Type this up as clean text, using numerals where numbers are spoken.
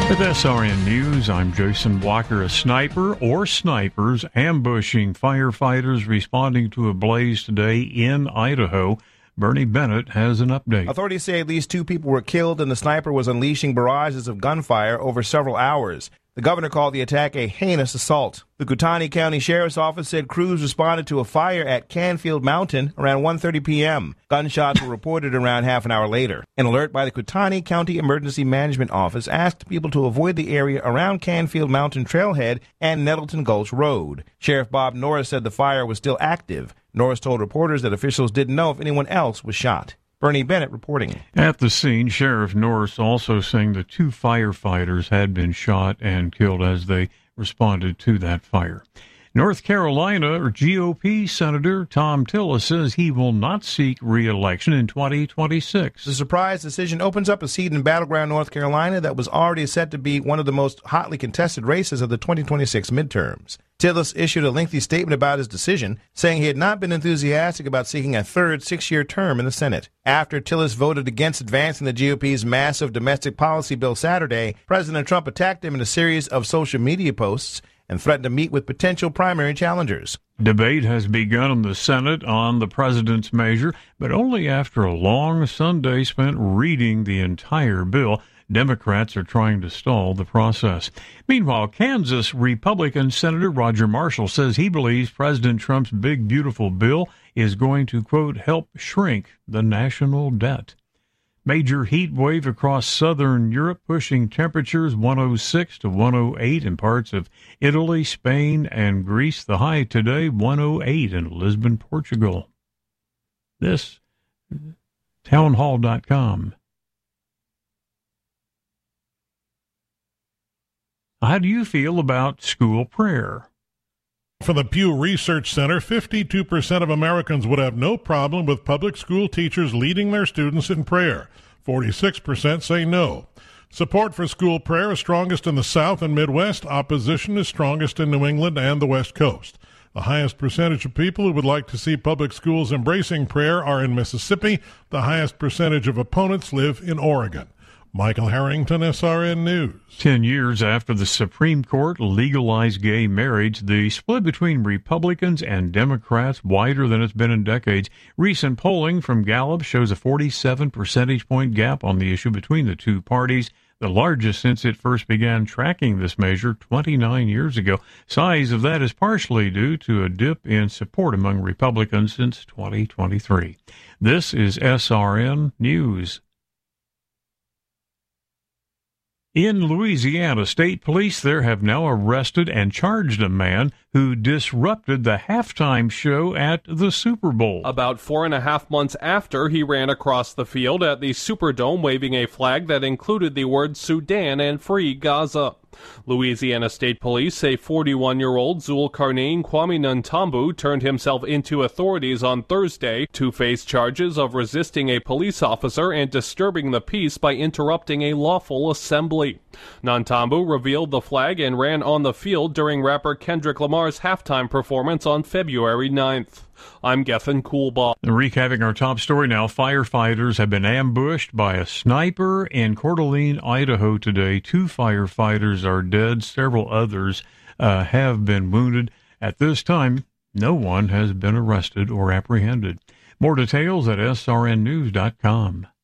With SRN News, I'm Jason Walker. A sniper or snipers ambushing firefighters responding to a blaze today in Idaho. Bernie Bennett has an update. Authorities say at least 2 people were killed and the sniper was unleashing barrages of gunfire over several hours. The governor called the attack a heinous assault. The Kootenai County Sheriff's Office said crews responded to a fire at Canfield Mountain around 1:30 p.m. Gunshots were reported around half an hour later. An alert by the Kootenai County Emergency Management Office asked people to avoid the area around Canfield Mountain Trailhead and Nettleton Gulch Road. Sheriff Bob Norris said the fire was still active. Norris told reporters that officials didn't know if anyone else was shot. Bernie Bennett reporting. At the scene, Sheriff Norris also saying the 2 firefighters had been shot and killed as they responded to that fire. North Carolina GOP Senator Thom Tillis says he will not seek re-election in 2026. The surprise decision opens up a seat in battleground North Carolina that was already set to be one of the most hotly contested races of the 2026 midterms. Tillis issued a lengthy statement about his decision, saying he had not been enthusiastic about seeking a third 6-year term in the Senate. After Tillis voted against advancing the GOP's massive domestic policy bill Saturday, President Trump attacked him in a series of social media posts and threatened to meet with potential primary challengers. Debate has begun in the Senate on the president's measure, but only after a long Sunday spent reading the entire bill. Democrats are trying to stall the process. Meanwhile, Kansas Republican Senator Roger Marshall says he believes President Trump's big, beautiful bill is going to, quote, help shrink the national debt. Major heat wave across southern Europe, pushing temperatures 106 to 108 in parts of Italy, Spain, and Greece. The high today, 108 in Lisbon, Portugal. This, townhall.com. How do you feel about school prayer? From the Pew Research Center, 52% of Americans would have no problem with public school teachers leading their students in prayer. 46% say no. Support for school prayer is strongest in the South and Midwest. Opposition is strongest in New England and the West Coast. The highest percentage of people who would like to see public schools embracing prayer are in Mississippi. The highest percentage of opponents live in Oregon. Michael Harrington, SRN News. 10 years after the Supreme Court legalized gay marriage, the split between Republicans and Democrats wider than it's been in decades. Recent polling from Gallup shows a 47 percentage point gap on the issue between the two parties, the largest since it first began tracking this measure 29 years ago. Size of that is partially due to a dip in support among Republicans since 2023. This is SRN News. In Louisiana, state police there have now arrested and charged a man who disrupted the halftime show at the Super Bowl. About 4.5 months after he ran across the field at the Superdome waving a flag that included the words Sudan and Free Gaza. Louisiana State Police say 41-year-old Zulkarnain Kwame Nantambu turned himself into authorities on Thursday to face charges of resisting a police officer and disturbing the peace by interrupting a lawful assembly. Nantambu revealed the flag and ran on the field during rapper Kendrick Lamar's halftime performance on February 9th. I'm Gethin Coolbaugh. Recapping our top story now, firefighters have been ambushed by a sniper in Coeur d'Alene, Idaho today. 2 firefighters are dead. Several others have been wounded. At this time, no one has been arrested or apprehended. More details at srnnews.com.